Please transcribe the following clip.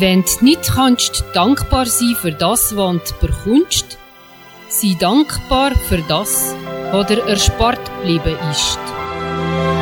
Wenn du nicht kannst dankbar sein für das, was du bekommst, sei dankbar für das, was dir erspart geblieben ist.